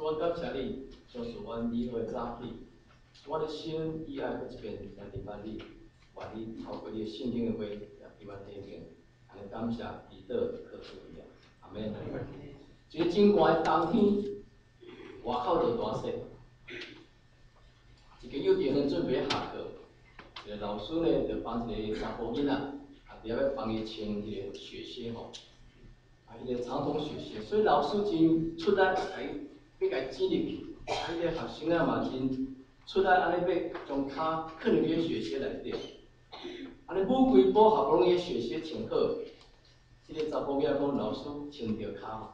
我感谢你，就是阮离会早起，我的心以爱搁一遍来明白你，愿你透过你的圣经的话，也给我提醒，安尼感谢祈祷靠主伊啊，阿免。一个真寒的冬天，外口落大雪，一个幼稚园准备下课，一个老师呢就帮一个查甫囡仔，伫遐要帮伊穿一个雪靴吼，一个长筒雪靴，所以老师真出力，要甲伊整入去，迄个学生仔嘛真出力，安尼要将骹放入迄个雪靴内底，安尼舞规步好不容易雪靴穿好，迄个查甫囝讲老师穿着骹。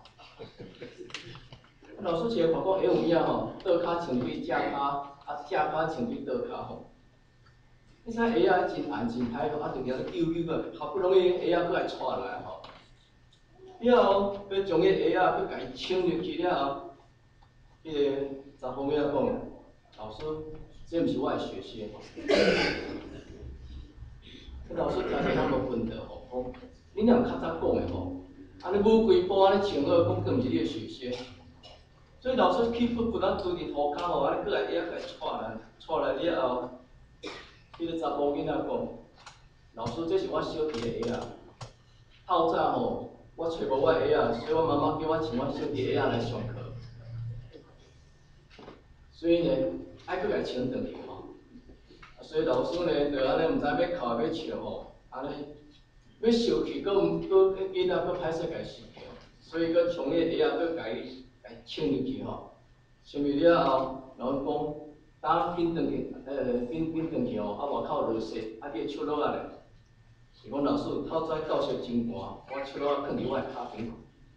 老师一个看讲，有影吼，倒骹穿对正骹，正骹穿对倒骹吼。你知鞋仔真红真歹吼，就惊溜溜个，好不容易鞋仔搁来带来吼。了后，佮将迄鞋仔佮甲伊穿入去了后，迄个查甫囝讲，老师，这毋是我的雪靴吼。老师听起来无分得吼，讲恁若较早讲的吼。安尼舞规步安尼穿好，讲佫毋是你的雪靴，所以老师去不咱拄伫涂骹吼，安尼佫来遐甲带来了后，迄个查甫囡仔讲，老师这是我小弟的鞋仔，透早吼我找无我的鞋仔，所以我妈妈叫我穿我小弟的鞋仔来上课，所以呢爱佫来穿转去吼，所以老师呢就安尼毋知要哭要笑吼，安尼。要烧去，佫囡仔佫歹势家烧去，所以佫从迄鞋仔佫家穿入去吼，穿入了后，然后讲当紧转去，紧转去吼，外口落雪，你的手落啊咧，伊讲老师透早教室真寒，我手落放伫我的骹边。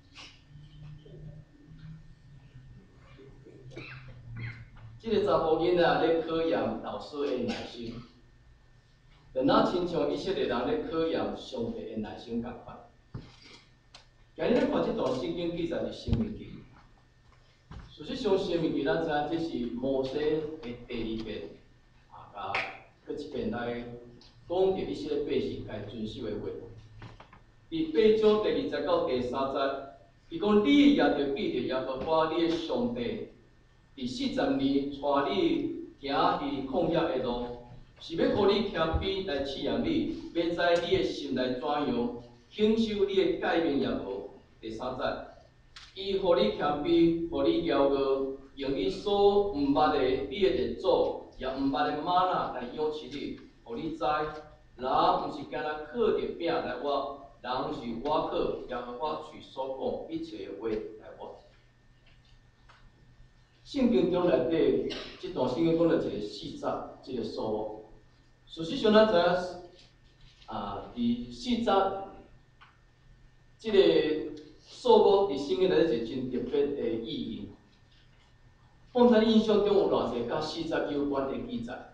这个查甫囡仔咧考验老师的耐心。就那亲像以色列人咧考验上帝的耐心共款。今日咧看这段圣经记载伫《申命记》，事实上《申命记》咱知影这是摩西的第二遍，甲搁一遍来讲着以色列百姓该遵守的话。伫8章第20到第3节，伊讲你也着记着耶和华你的上帝，伫40年带你行伫旷野的路。是要互你谦卑来试验你，要知你的心内怎样，享受你的诫命也无。第3节，伊互你谦卑，互你骄傲，用你所毋捌的你的列祖，也毋捌的玛纳来养饲你，互你知，人毋是干那靠着饼来活，人是我靠耶和华嘴所讲一切的话来活。圣经中内底，这段圣经讲到一个4节，一个数目。事实上，咱知影伫4节，这个数目伫圣经内底是真特别的意义。放在印象中有偌济甲4节有关的记载。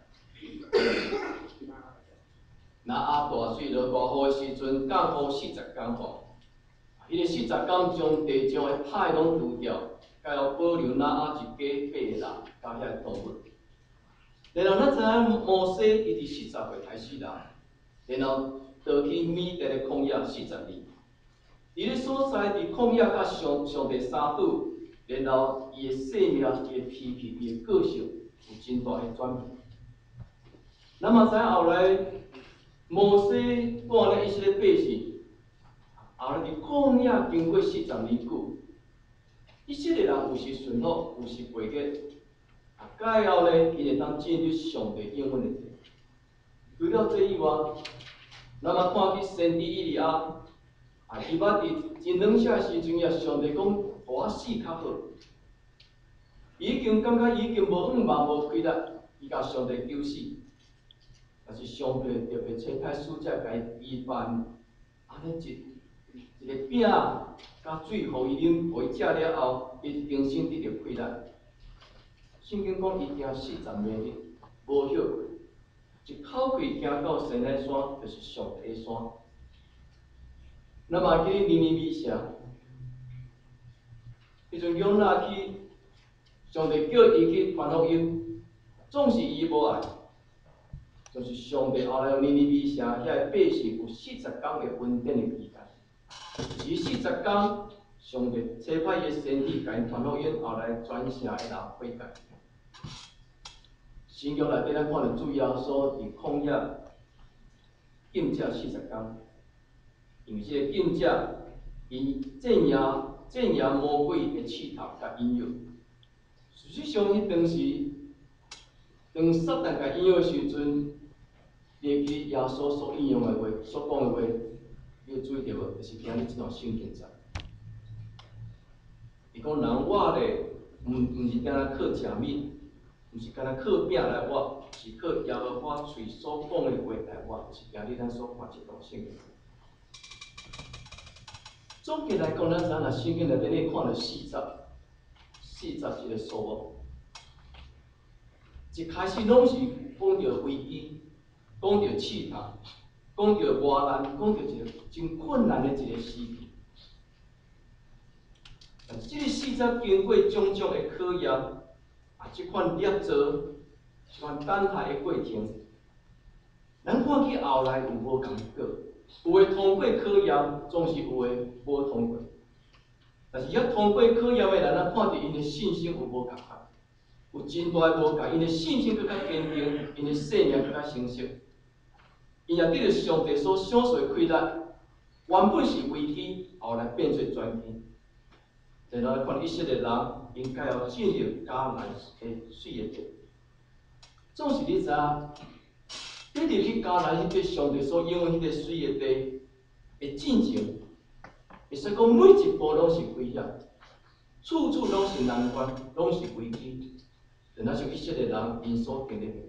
那阿大水落大雨的时阵，降雨40天吼，伊个40天将地上的歹拢除掉，才要保留那阿一家8个人甲遐动物。然后咱知影摩西伊伫40岁开始啦，然后倒去米地的旷野40年。伊咧所在伫旷野甲上帝相拄，然后伊的性命、伊的脾气、伊的个性有真大的转变。咱嘛知影后来摩西带领以色列百姓，后来伫旷野经过40年久，以色列人有时顺服，有时背逆。介后呢，伊会当进入上帝应允的地。除了这以外，咱嘛看去先知以利亚，伊捌伫真冷血的时阵，也上帝讲，互我死较好。伊已经感觉已经无远望无气力，伊甲上帝求死。但是上帝特别差派使者甲伊医办，安尼一个饼甲水，互伊啉，互伊食了后，伊重新得到气力。圣经讲伊行40年无歇过，一口气行到西奈山，就是上帝的山。那么记尼尼微城，迄阵养仔去，上帝叫伊去传福音，总是伊无爱，就是上帝后来用尼尼微城遐个百姓有40天的稳定的期间，而40天上帝差派伊先知，甲因传福音后来转城的人悔改。新约内底咱看到主耶稣伫旷野禁食40天，因为这个禁食，伊镇压魔鬼的试探甲引诱。事实上，迄当时，当撒旦甲引诱的时阵，列去耶稣所引用的话、所讲的话，你有注意到无？就是今日这段圣经上，伊讲人活咧，毋是干那靠食物，毋是干那靠饼来活，是靠耶和华嘴所讲的话来活，就是今日咱所看这段圣经。总结来讲，咱知影若圣经内底你看到40个数目，一开始拢是讲到危机，讲到试探，讲到磨难，讲到一个真困难的一个时期。但是，这个40经过种种的考验，这款业做，这款等待的过程，咱看去后来有无共果？有诶通过考验，总是有诶无通过。但是遐通过考验诶人，咱看到因诶信心有无共款，有真大诶无共，因诶信心更加坚定，因诶信仰更加成熟。因也得到上帝所赏赐诶快乐，原本是危机，后来变做转机。然后看以色列人应该要进入迦南诶水诶地，总是你知影。你入去迦南迄个上帝所应许迄个水的地的进程，会使讲每一步拢是危险，处处拢是难关，拢是危机。就那像以色列人因所经历的。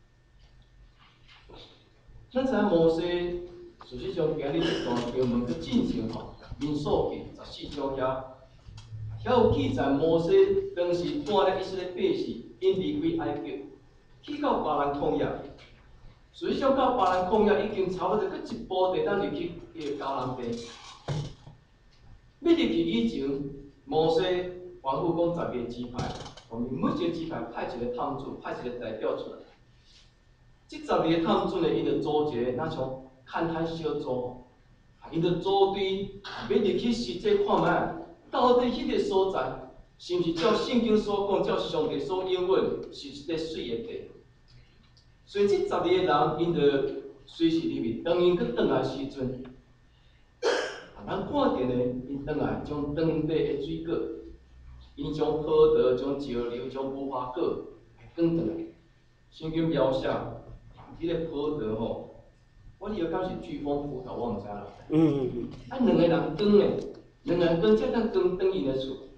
咱知影摩西，事实上今日这段经文嘅进程吼，民数记14章遐有记载摩西当时带了以色列百姓因离开埃及，去到巴兰旷野。实际上，到巴兰旷野已经差不多搁一步地，咱入去迄个迦南地。要入去以前，摩西吩咐讲10个支派，后面每一个支派派一个探子，派一个代表出来。这12个探子呢，因着组一个那像勘探小组，因着组队要入去实际看卖，到底迄个所在是毋是照圣经所讲，照上帝所应允，是一个水的地？所以，这12个人，因着随时入面，当因去转来时阵，咱看到呢，因转来将当地的水果，因将葡萄、将石榴、将无花果转转来。圣经描写，迄个葡萄吼，我以为敢是飓风葡萄，我毋知啦。两个人转的，两个人转才当转因的厝。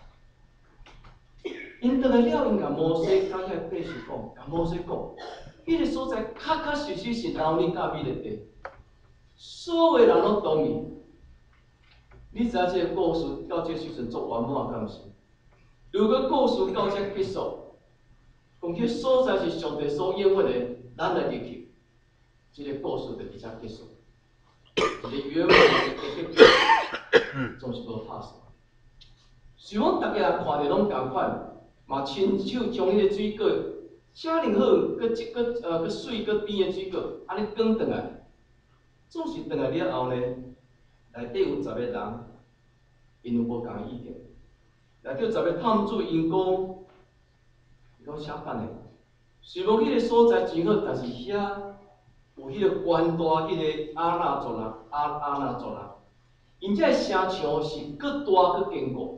因转来了，因甲摩西甲遐百姓讲，甲摩西讲。迄个所在确实是老年甲美的地，所有人拢同意。你知影这个故事到这时阵做圆满，敢毋是？如果故事到这结束，讲迄所在是上帝所应允的，咱来入去，这个故事就直接结束。一个圆满的结局，总是无拍算。想讲大家看着拢共款，嘛亲手将迄个水果。遮尼好，搁水搁甜的水果，安尼转转来，总是转来了后呢，内底有10个人，因有无共的意见。内底有10个探子，因讲啥办的？虽然迄个所在真好，但是遐有迄个远大迄个阿那族人，阿那族人，因遮城墙是搁大搁坚固。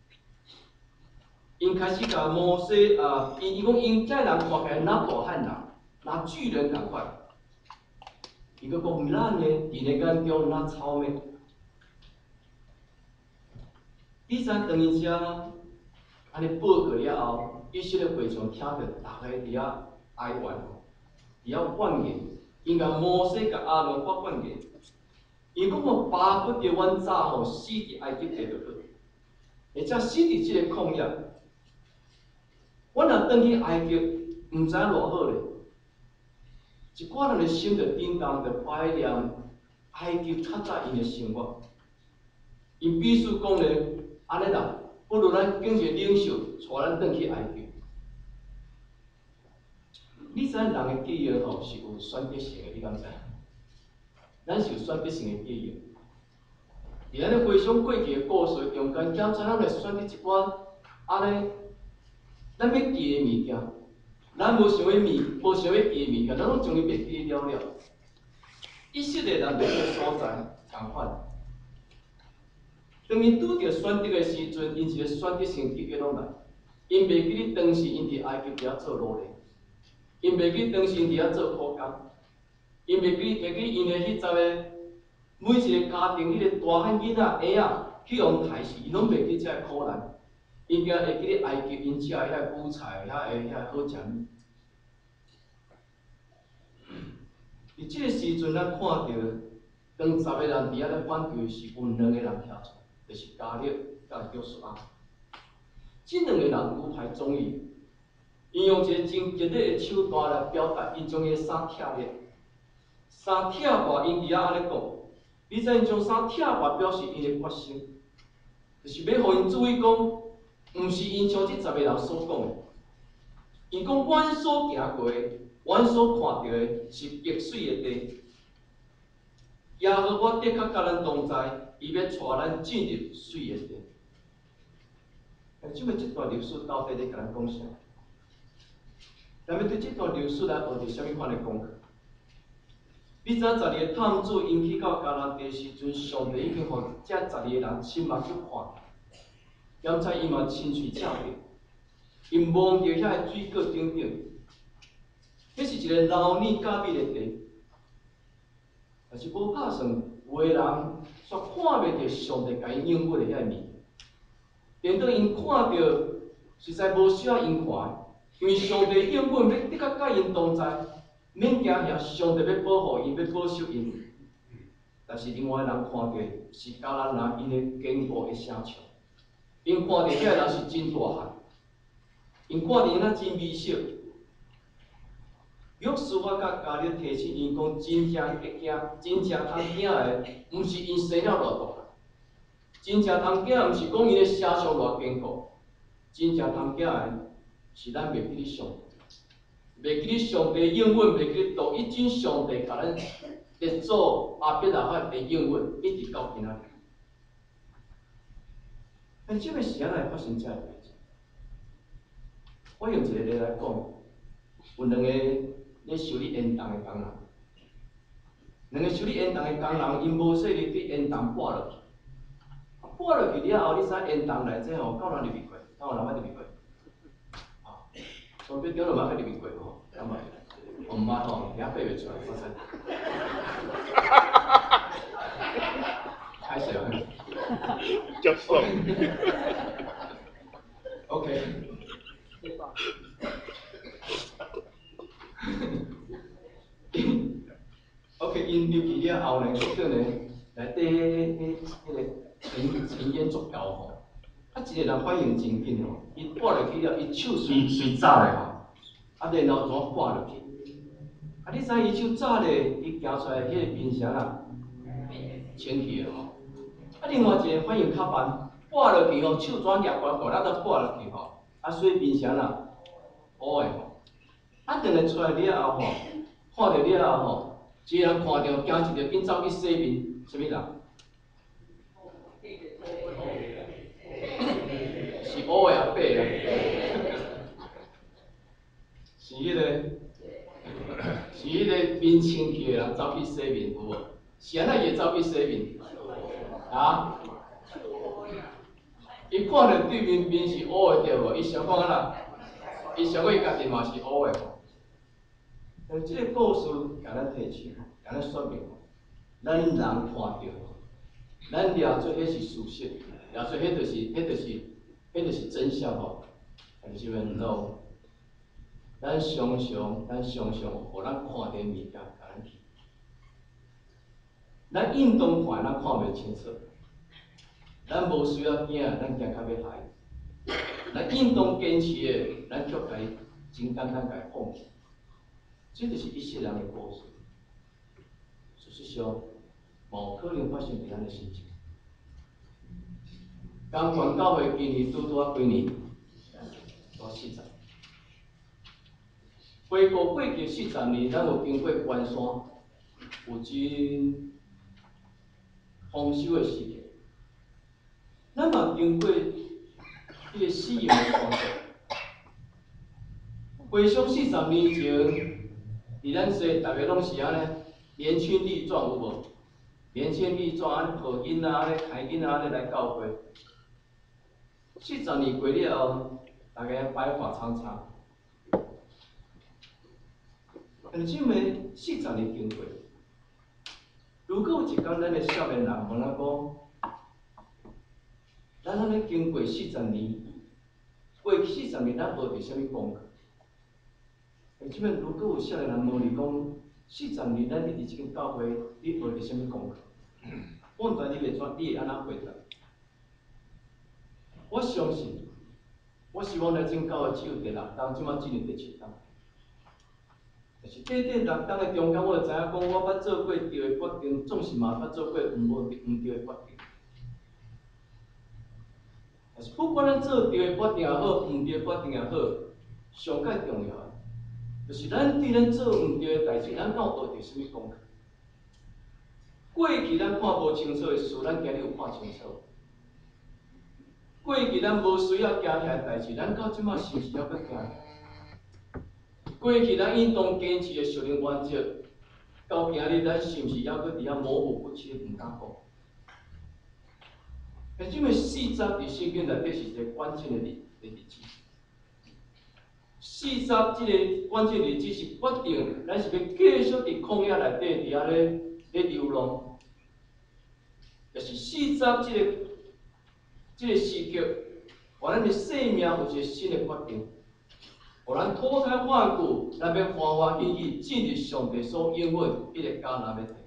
因开始甲摩西因讲因遮人看起来若大汉人，若巨人共款。伊阁讲咱呢，伫咧眼中若草莓。第三，当伊遮安尼报告了后，以色列会众听着，大家伫遐哀怨，伫遐怨言，因甲摩西甲阿伦发怨言。伊讲我巴不得阮早吼死伫埃及地就好，或者死伫即个旷野。阮若转去埃及，毋知偌好咧。一寡人的心着震动，着怀念埃及较早因的生活。因必须讲咧，安尼啦，不如咱拣一个领袖，带咱转去埃及。你知影人的记忆吼是有选择性的，你敢知？咱是有选择性的记忆。 伫咱咧回想过去的故事中间，检查咱来选择一寡安尼咱要记的物件，咱无想要记的物件，咱拢将伊袂记了了。意识的人伫个所在共款。当因拄着选择的时阵，因是咧选择先记个拢来，因袂记咧当时因伫埃及遐做奴隶，因袂记当时因伫遐做苦工，因袂记因的迄阵的每一个家庭迄个大汉囡仔孩仔去用刣死，伊拢袂记遮个苦难，因惊会记咧埃及因食遐个韭菜，遐好食物。伫即个时阵，咱看到当10个人伫遐咧反对时，有2个人徛出，就是加勒甲约书亚。即2个人拄排忠义，因用一个真激烈的手段来表达，因将伊的衫拆裂，衫拆破，因伫遐安尼讲。你知因将衫拆破，表示因的决心，就是要互因注意讲，毋是因像即10个人所讲的，因讲阮所行过的，阮所看到的是碧水的地。耶和华的确甲咱同在，伊要带咱进入水的地。即段历史到底咧甲咱讲啥？咱要对即段历史来学着啥物款的功课？你知影12个探子因去到迦南地时阵，上帝已经互这12个人亲目去看，兼且伊嘛亲嘴证明，因望着遐个水果顶顶，迄是一个老腻假美的地。但是无拍算，有个人却看袂到上帝甲因应许的遐个物。连当因看到，实在无需要因看的，因为上帝应许要的确甲因同在。免惊遐，上帝要保护因，要保守因。但是另外人看到是迦南人因的坚固的城墙，因看到遐个人是真大汉，因看到因仔真美色。约书亚甲加勒提醒因讲，真正会惊，真正通惊的，毋是因生了偌大汉，真正通惊的，毋是讲因的城墙偌坚固，真正通惊的，是咱袂记咧上帝。袂记咧上帝应允，袂记咧独一真上帝甲咱列祖阿伯拉罕的应允，一直到今仔日。但即个是安怎会发生遮个代志？我用一个例来讲，有2个咧修理烟筒的工人，2个修理烟筒的工人，因无细力对烟筒拨落去，拨落去了后，你知烟筒内底吼，够人入去过，够人捌入去过。所以钓了嘛，去入去过吼，咁嘛，我毋捌吼，遐爬袂出来，我知。歹势啊！ 接受。 OK。OK， 因入去了后呢，结果呢，内底迄个尘烟足高吼。啊，一个人反应真紧吼，伊拨落去了，伊手随扎咧吼，啊，然后怎拨落去？啊，你知伊手扎咧，伊行出来迄个冰箱啊，清气的吼。啊，另外一个反应较慢，拨落去吼，手怎夹关，咱再拨落去吼，啊，所以冰箱啊，乌的吼。啊，两个出来了后吼，看到了后吼，一个人看到惊一着，紧走去洗面，啥物人？是乌的阿伯啦，是迄个，是迄个面清气的人走去洗面有无？是安怎伊会走去洗面？啊？伊看到对面是乌的对无？伊想讲安怎？伊想讲伊家己嘛是乌的吼。但即个故事甲咱提醒，甲咱说明，咱人看到，咱抓做迄是事实，抓做迄就是真相吼。但是问到，咱常常，互咱看到物件，甲咱去，咱应当看，咱看袂清楚，咱无需要惊，咱惊到要害，咱应当坚持的，咱却甲伊真简单甲伊放弃。这就是一世人的故事。事实上，无可能发生伫咱的身上。刚传教会今年拄啊几年，大40。回顾过去40年，咱有经过关山，有真丰收的时期。 咱嘛经过迄个死刑的传说。回想40年前，伫咱西大家拢是安尼年轻力壮有无？年轻力壮安尼抱囡仔、安尼抬囡仔安尼来教会。40年过了后，大家白发苍苍。但是这么40年经过，如果有一天咱的少年人问咱讲，咱安尼经过40年，过去40年咱学着啥物功课？即摆如果有少年人问你讲，40年咱伫即间教会，你学着啥物功课？我毋知你会安怎回答？我相信，我希望咱正教会只有第6档，即摆进入第7档。但是短短6档的中间，我就知影讲，我捌做过对的决定，总是嘛捌做过毋对的决定。但是不管咱做对的决定也好，毋对的决定也好，上界重要的，就是咱对咱做毋对的代志，咱敢有学着啥物功课？过去咱看无清楚的事，咱今日有看清楚。过去咱无需要惊遐的代志，咱到即摆是毋是还阁惊？过去咱运动坚持的属灵原则，到今日咱是毋是还阁伫遐模糊不清，毋敢讲？但即个40伫圣经内底是一个关键的日子。40即个关键日子是决定咱是要继续伫旷野内底伫遐咧流浪，就是40即个时刻，互咱的生命有一个新的决定，互咱脱胎换骨，咱要欢欢喜喜进入上帝所应允迄个迦南的地。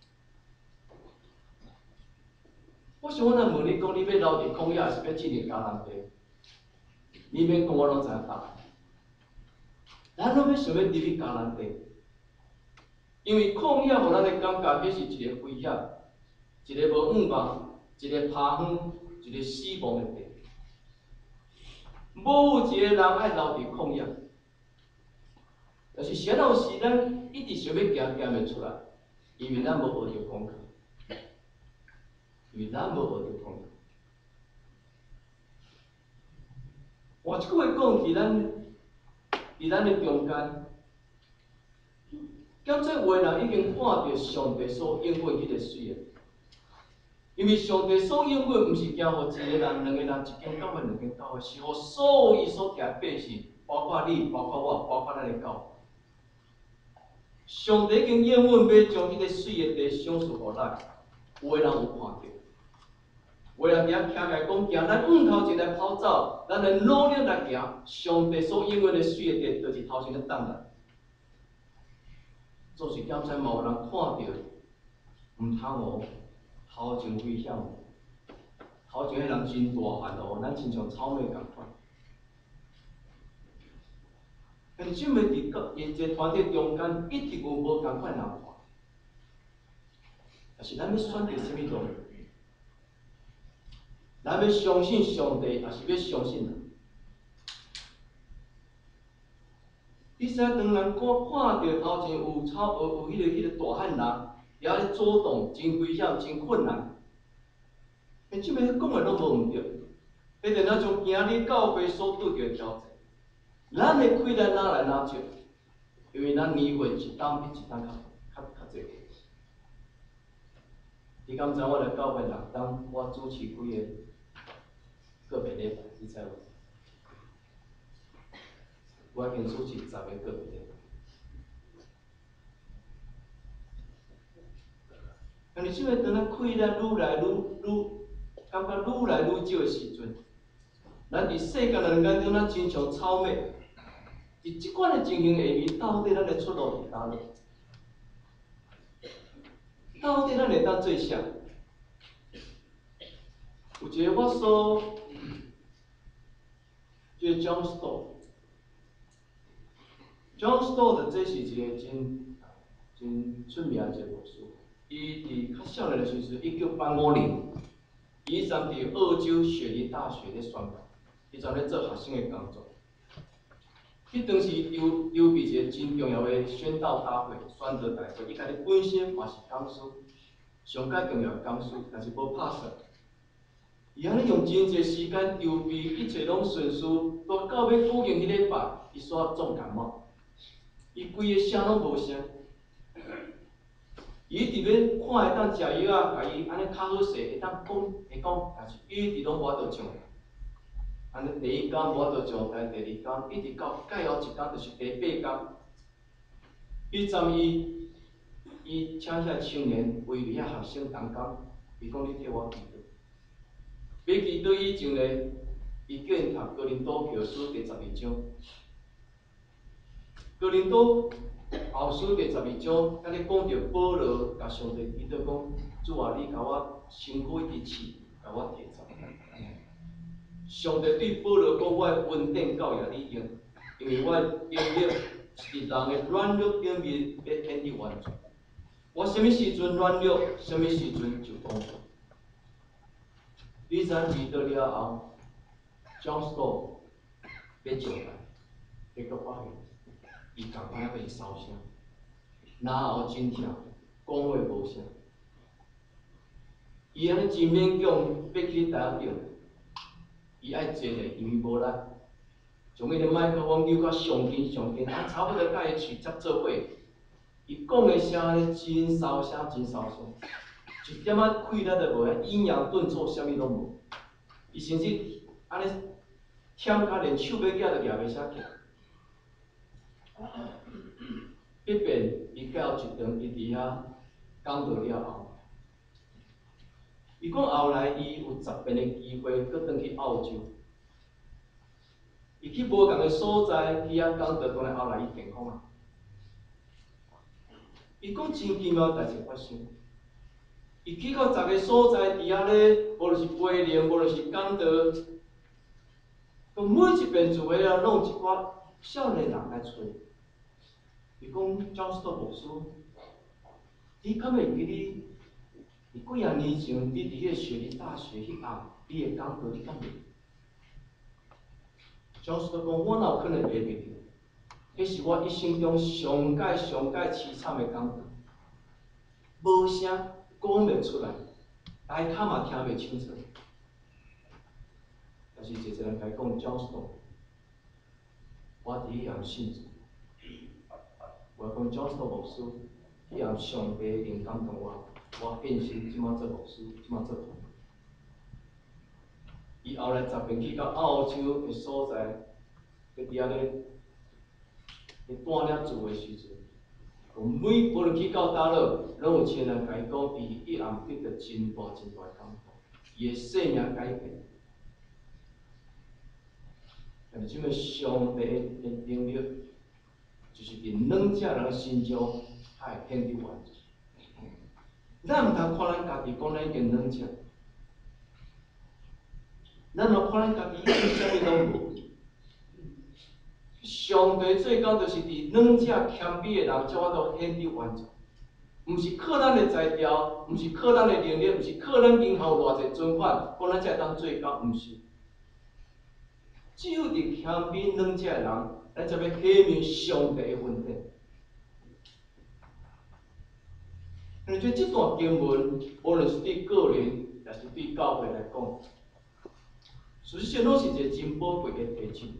我想我若问你讲，你要留伫旷野，还是要进入迦南地？你免讲，我拢知影答案。咱拢要想要入去迦南地，因为旷野互咱的感觉，迄是一个危险，一个无预望，一个趴远，一个死亡的地。无有一个人爱留伫旷野，但是啥有时咱一直想要行袂出来，因为咱无学着功课。因为咱无学着功课。换一句话讲，伫咱的中间，检测话人已经看到上帝所应允迄个水的。因为上帝所应允，毋是惊互一个人、2个人、1间教会、2间教会，是互所有伊所行百姓，包括你、包括我、包括咱的教会。上帝已经应允要将迄个水的地赏赐互咱，有的人有看到。为了伫遐徛来讲，行咱头前来跑走，咱来努力来行，上帝所应允的水的地，就是头前咧等咱。做是检测嘛，有人看到，毋通哦，头前危险哦，头前迄人真大汉哦，咱亲像草莓共款。但是这么伫一个团体中间，一直有无共款人看，但是咱要选择什么路？咱要相信上帝，还是要相信人？你使当人看到头前有迄个大汉人，遐咧阻挡，真危险，真困难。但即摆讲的拢无毋对，迄个咱从今日教会所拄着的挑战，咱的困难哪来哪少？因为咱年份一档比一档较侪。你敢知我来教会6档，我主持几个个别礼拜，你知无？我已经主持10个个别礼拜。但是即摆当咱困难愈来愈感觉愈来愈少的时阵，咱伫世间人眼中，咱亲像草莓。伫即款的情形下面，到底咱的出路伫倒落？到底咱会当做啥？有一个我所即个 John Stott，John Stott 这是一个真出名的一个牧师。伊伫较少年的时阵，1985年，伊站伫澳洲雪梨大学咧宣教，伊站咧做学生的工作。迄当时筹备一个真重要的宣道大会、宣道大会，伊家己本身嘛是讲师，上界重要的讲师，但是无拍算。 伊安尼用真侪时间筹备，一切拢顺遂，到到要赴营迄礼拜，伊煞重感冒，伊规个声拢无声。伊伫咧看会当食药啊，甲伊安尼较好势，会当讲，但是一直拢无法度上。安尼第一天无法度上台，第二天一直到介后一天，就是第8天。伊站伊请遐青年为里遐学生同工，伊讲你替我祈祷。要祈祷以前咧，伊叫因读哥林多后书第12章。哥林多后书第12章，甲咧讲到保罗甲上帝祈祷讲：主啊，你甲我辛苦一直试，甲我提走。上帝对保罗讲：我的恩典够也你用，因为我的能力是人的软弱顶面要显得完全。我什么时阵软弱，什么时阵就丰富。你知祈祷了后，John Stoll 要上来，结果发现伊共款要烧声，然后真疼，讲话无声。伊安尼真勉强要去台顶，伊爱坐咧，因为无力，将迄个麦克风扭到上近，啊，差不多甲伊喙接做伙。伊讲的声咧真烧声，一点仔气力都无，阴阳顿挫，啥物拢无。伊甚至安尼忝甲连手要举都举袂啥起。一遍伊到一场，伊伫遐讲道了后，伊讲后来伊有10遍的机会，搁转去澳洲。伊去无共的所在，去遐讲道，当然后来伊健康啊。伊讲真奇妙代志发生。伊去到10个所在，伫遐咧，无论是培灵，无论是讲道，每一遍聚会了，拢有一寡少年人来找伊。伊讲John Stoll牧师，你敢会记你几啊年前，你伫迄个雪梨大学迄暗，你的讲道，你敢袂？John Stoll讲，我哪有可能袂记着？迄是我一生中上届凄惨的讲道，无声，讲袂出来，大卡嘛听袂清楚。但是一个人甲伊讲John Stoll，我伫迄样信主。我讲John Stoll牧师，迄样上帝灵感动我变成即马做牧师，即马做传道。伊后来10遍去到澳洲的所在，伫遐咧带领住的时阵，无论去到倒落，拢有亲人甲伊讲，伊一暗得到真大的感动，伊的生命改变。但是即个上帝的能力，就是伫软只人心中，它会显得完全。咱毋通看咱家己讲咱已经软只，咱若看咱家己已经啥物拢无。上帝最高就是伫软只谦卑的人，叫我都显得完全。毋是靠咱的才调，毋是靠咱的能力，毋是靠咱银行有偌济存款，讲咱才当最高，毋是。只有伫谦卑软只的人，咱才要显明上帝的恩典。而且这段经文，无论是对个人，也是对教会来讲，实际上拢是一个真宝贵的提醒。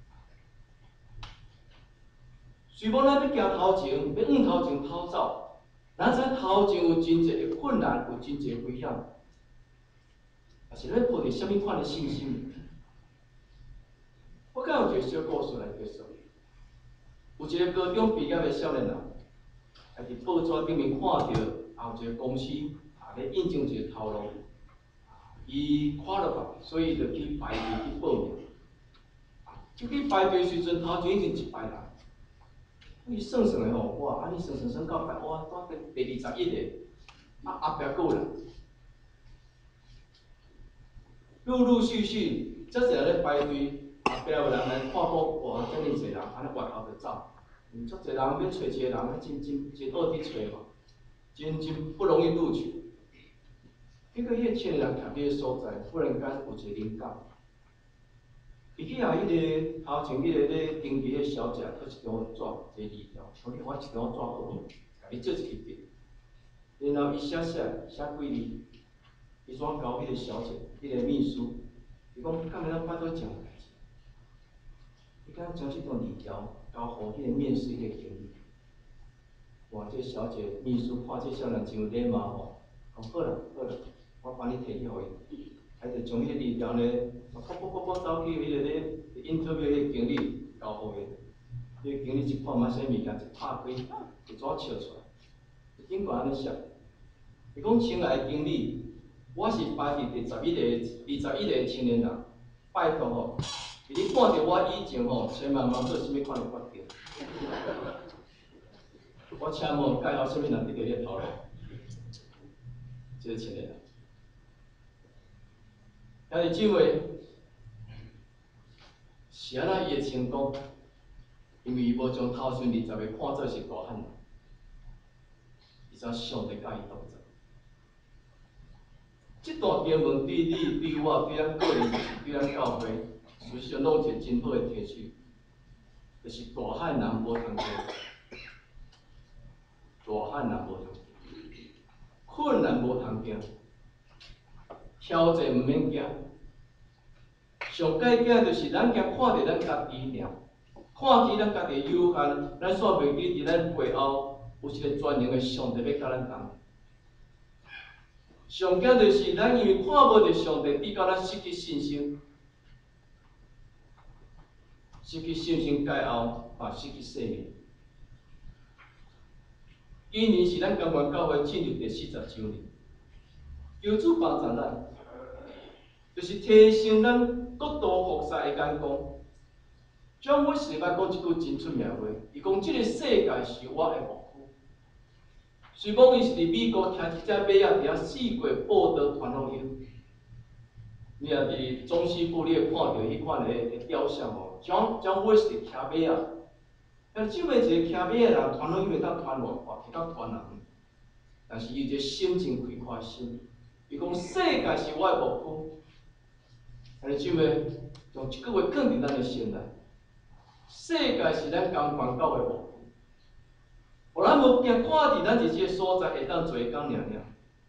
虽讲咱要行头前，要往头前跑走，咱知头前有真侪的困难，有真侪危险，但是咱抱着什么款的信心？我敢有一个小故事来结束。有一个高中毕业的少年人，伫报纸顶面看到后一个公司咧应征一个头路，伊看了吧，所以就去排队去报名。去排队时阵，头前已经100人。伊算的吼，哇！安尼算到摆，哇，到第21个，后壁还有人，陆续，遮侪人咧排队，后壁有人来看讲，哇，遮尔侪人，安尼外头就走，足侪人要找一个人，真恶伫找嘛，真不容易录取。结果迄个青年人徛伫个所在，忽然间有一个灵感。伊去互迄个头前迄个咧登记迄小姐，搁一张纸，一个字条，像你我一张纸好，甲你做一支笔，然后伊写几字， 伊怎交迄个小姐，迄个秘书，伊讲，敢会咱拜托一件代志？伊敢将即段字条交互迄个面试迄个经理。哇！这小姐秘书看这少年真有礼貌吼，讲好啦好啦，我帮你摕去互伊。还着将迄个字条呢，走去迄个咧 interview 迄个经理交互伊。迄个经理一看嘛，啥物件一拍开，一纸笑出来，警官安尼写。伊讲：亲爱的经理，我是排伫第21个青年人，拜托吼，伫你看到我以前吼，千万莫做啥物款的决定。我请问介绍啥物人伫你的头路？这个青年人。兄弟姊妹，是安怎伊会成功？因为伊无将头前20个看做是大汉人，伊知上帝甲伊同在。这段经文对你、对我、对咱个人、对咱教会，事实上拢有一个真好的提取，就是大汉人无通过，大汉人无通过，困难无通行。挑战毋免惊，上界惊就是咱惊看着咱家己尔，看见咱家己有限，咱煞袂记伫咱背后有一个专营的上帝要甲咱同。上惊就是咱因为看无着上帝，逼到咱失去信心，失去信心界后，嘛失去生命。今年是咱甘愿教会进入第40周年，求主帮助咱。就是提升咱国度服侍的眼光。John Wesley捌讲一句真出名话，伊讲：这个世界是我的幕府。虽讲伊是伫美国听一只马仔伫遐四过报道传福音，你若伫中西部，你会看到迄款的雕像哦。John Wesley 骑马仔，但即位一个骑马的人传福音会当传偌快，会当传人，但是伊一个心真开阔心，伊讲世界是我的幕府。兄弟姊妹，用即句话放伫咱的心内。世界是咱甘愿到的幕府，互咱无惊看伫咱伫即个所在会当做工尔尔。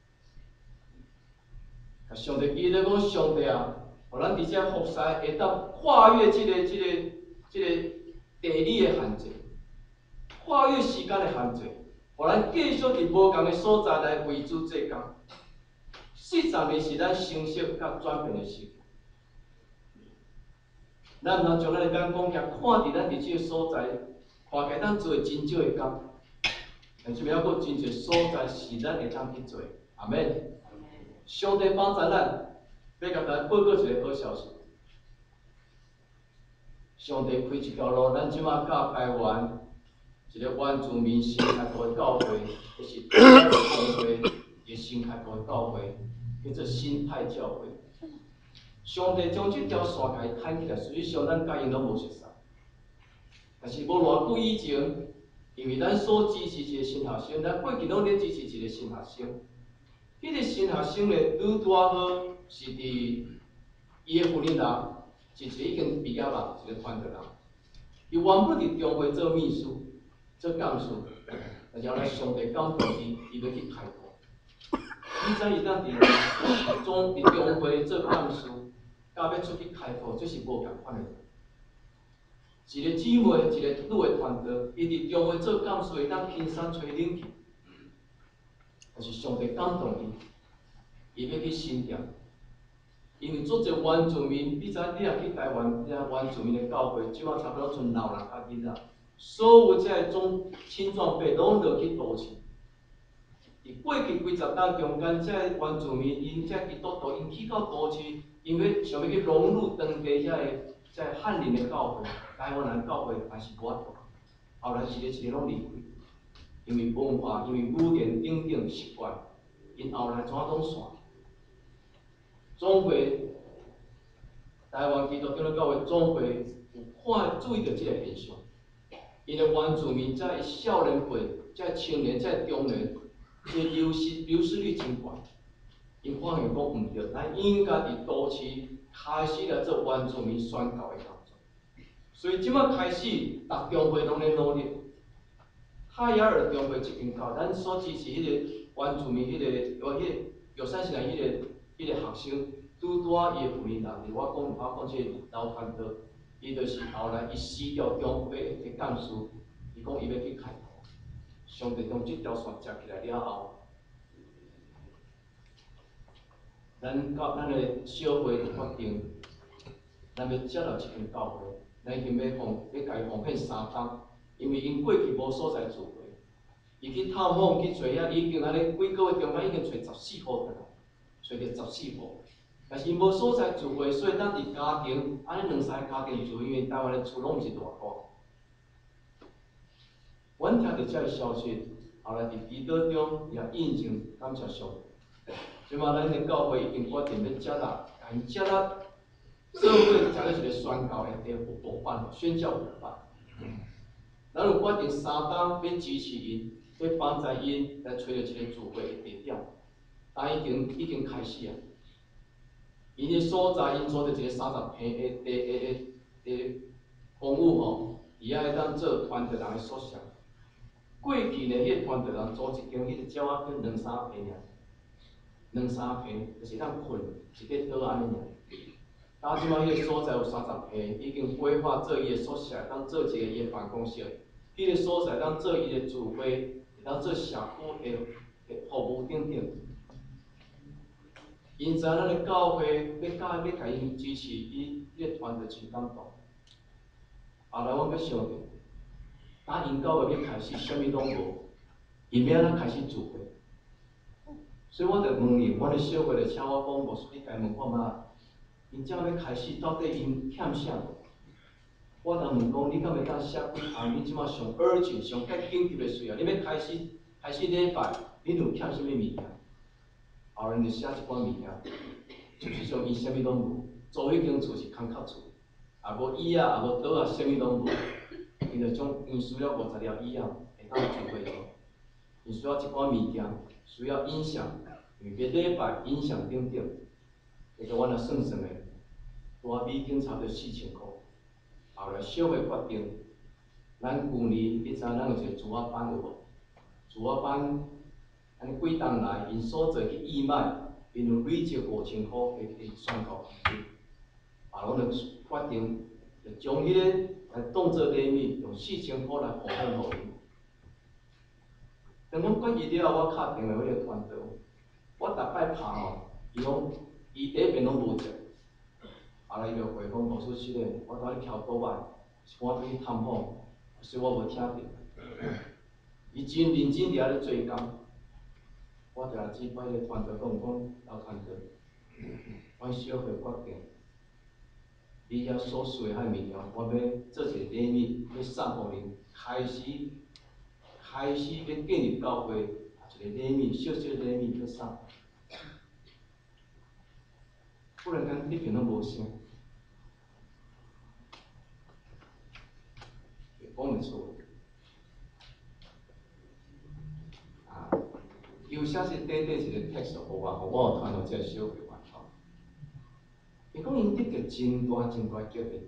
甲上帝记咧讲，上帝啊，互咱伫遮服侍会当跨越即个地理的限制，跨越时间的限制，互咱继续伫无共的所在来为主做工。40年是咱成熟甲转变的时期。咱毋通将咱的眼光遐看伫咱伫即个所在，看起来咱做真少的工，但是还阁真侪所在是咱会当去做。阿免。上帝帮助咱，要甲大家报告一个好消息。上帝开一条路，咱即马到台湾一个原住民新开国的教会，迄是台湾教会一个新开国的教会，叫做新派教会。上帝将这条线甲伊摊起来，实际上咱甲因拢无熟悉，但是无偌久以前，因为咱所支持一个新学生，咱过去拢咧支持一个新学生。迄个新学生咧，拄好是伫伊的父亲人，是一个已经毕业啦，一个团队人。伊原本伫中会做秘书、做干事，但是后来上帝感动伊，伊要去开国。你知伊当伫中会做干事。甲要出去开课，这是无共款的。一个姊妹，一个女的团队，伊伫中会做干事，会当轻松吹冷气。但是上帝感动伊，伊要去新店，因为做者原住民，你知你若去台湾，原住民的教会，即马差不多剩老人甲囡仔，所有遮个青壮辈拢落去都市。伫过去几十年中间，遮个原住民因遮基督徒因去到都市。因为想要去融入当地遮个汉人的教会、台湾人教会，还是无法度。后来一个拢离开，因为文化、因为语言等等习惯，因后来怎拢散。总会台湾基督教的教会总会有注意到这个现象，因为原住民遮个少年辈、遮个青年、遮个中年，这流失率真高。因发现讲毋对，咱应该伫都市开始来做原住民宣教的工作。所以即摆开始，逐中会拢咧努力。海雅尔中会这间教，咱所支持迄个原住民迄个，友善市内迄个迄个学生拄啊伊的有面人，我讲这老团队，伊就是后来伊死掉中会的干事，伊讲伊要去开拓，上帝将这条线接起来了后，咱的小会就决定，咱要接纳这间教会，咱已经要甲伊奉献3档，因为因过去无所在聚会，伊去探访去找遐，已经安尼几个月中间已经找14户回来，找着14户。但是因无所在聚会，所以咱伫家庭安尼2、3个家庭住，因为台湾的厝拢毋是大大。阮听到这个消息，后来伫祈祷中也印证，感谢上帝。即马咱的教会已经决定要接纳，因接纳社会才是一个宣教的伙伴，宣教伙伴。咱有决定3档要支持因，要帮助因来找到一个聚会的地点，但已经开始啊。因的所在，因做着一个30平的公寓吼，伊也会当做团队人的宿舍。过去呢，迄个团队人租一间，迄个鸟仔叫2、3平尔，2、3平就是当困一个岛安尼尔。但即摆迄个所在有30平，已经规划做伊的宿舍，当做一个伊的办公室。迄个所在当做伊的聚会，会当做社区的服务等等。因知咱的教会要甲因支持，伊迄个团队真感动。后来阮要想着，当因教会要开始，啥物拢无，因要安怎开始聚会？所以我就问伊，阮的小会就请我讲，牧师你家问看卖，因怎要开始？到底因欠啥无？我就问讲，你敢会当写几项？你即马上 urgent、上较紧急的需要，你要开始礼拜，你有欠啥物物件？后来就写一寡物件，就是像伊啥物拢无，租迄间厝是空壳厝，也无椅仔，也无桌仔，啥物拢无。伊就种因需要50条椅仔，会当聚会用。伊需要一寡物件，需要音响，预备礼拜音响等等。迄个阮也算算的，大美金差不多4000块。后来小会决定，咱旧年你知咱有一个主啊班有无？主啊班。安尼几冬来，因所做去义卖，因有累积5000块的宣告费。后来阮就决定，就将迄个来当做礼物，用4000块来奉献互因。当阮决议了后，我敲电话迄个团队，我逐摆拍吼，伊第一遍拢无接。后来伊就回讲，牧师是的，我带你翘倒摆，是我去探访，所以我无听着。伊真认真伫遐咧做工。我就来指派个团队讲老团队，阮小会决定，你遐所需的遐物件，我要做一个礼物，要送互恁，开始要建立教会，一个礼物，小小礼物要送。忽然间一片拢无声，讲袂出。有写是短一个 text 互我有传到这个小会外头。伊讲因得着真大激励，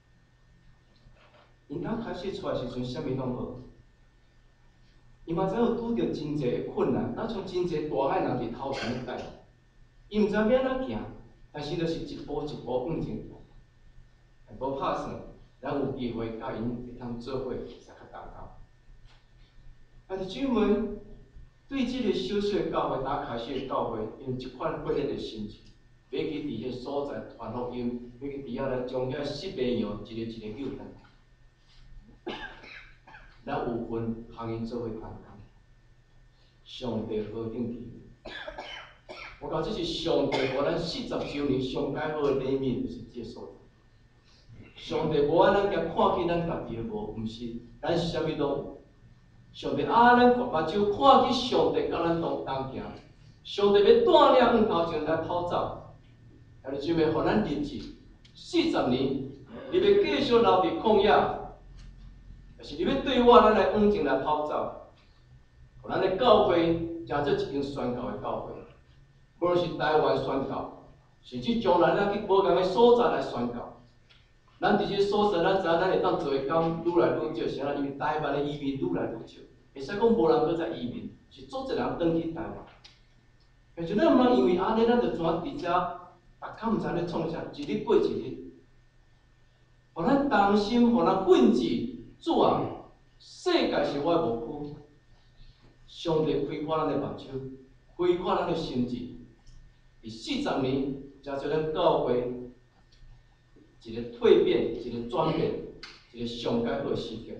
因刚开始出来时阵，啥物拢无。伊嘛知有拄着真侪困难，那像真侪大海人伫头前咧带，伊毋知要安怎行，但是就是一步一步往前走，无拍算，咱有机会甲因会通做伙，会较重要。但是姊妹。对这个小小的教会，打开始的教会，用这款热烈的心情，要去伫迄所在传福音，要去伫遐来将遐失迷羊一个救回来。咱有份行因做伙同工，上帝何等奇妙！我讲这是上帝互咱40周年上解好的礼物，就是这所在。上帝无爱咱家看起咱家己的无，毋是，咱啥物拢有。上帝咱目睭看去上帝甲咱同行，上帝要带领远头前来跑走，但是就要互咱日子40年，你要继续留伫旷野，但是你要对我咱来往前来跑走，互咱的教会成做一间宣教的教会，无论是台湾宣教，甚至将来咱去无共的所在来宣教。咱伫这所在，咱知影咱会当做的工愈来愈少，是安怎？因为台湾的移民愈来愈少，会使讲无人搁再移民，是足侪人转去台湾。 但是咱毋通因为安尼，咱就全伫遮，大家毋知咧创啥，一日过一日，互咱担心，互咱愤志，主啊，世界是我的无辜，上帝开阔咱的目睭，开阔咱的心智，伫40年，才做咱教会一个蜕变，一个转变，一个上佳好的时刻。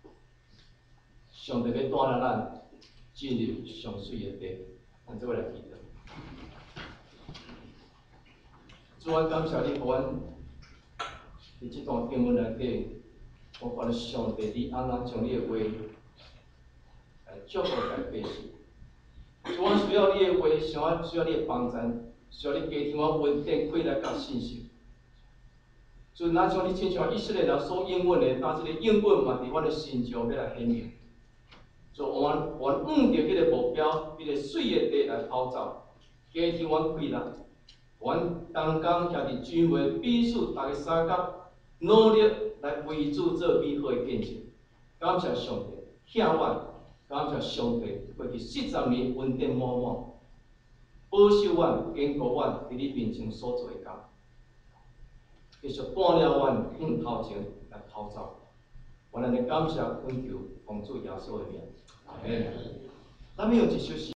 上帝要带领咱进入上水的地，咱做伙来祈祷。主啊，感谢你，互阮伫即段经文内底，我看到上帝你安怎将你的话来祝福家百姓。主啊，需要你的话，需要你的帮助，需要你加添我稳定开来甲信心。主，咱像你亲像以色列人所应允的，当即个应允嘛，伫阮的心中要来显明。就阮按着迄个目标，迄个水的地来跑走，加添阮气力。阮同工徛伫姊妹彼此大家相合，努力来为主做美好的见证。感谢上帝，向阮感谢上帝，过去40年恩典满满，保守阮、坚固阮伫你面前所做的工，继续带领阮向头前来跑走。我咱的感谢恳求，奉主耶稣的名。咱们用一首诗。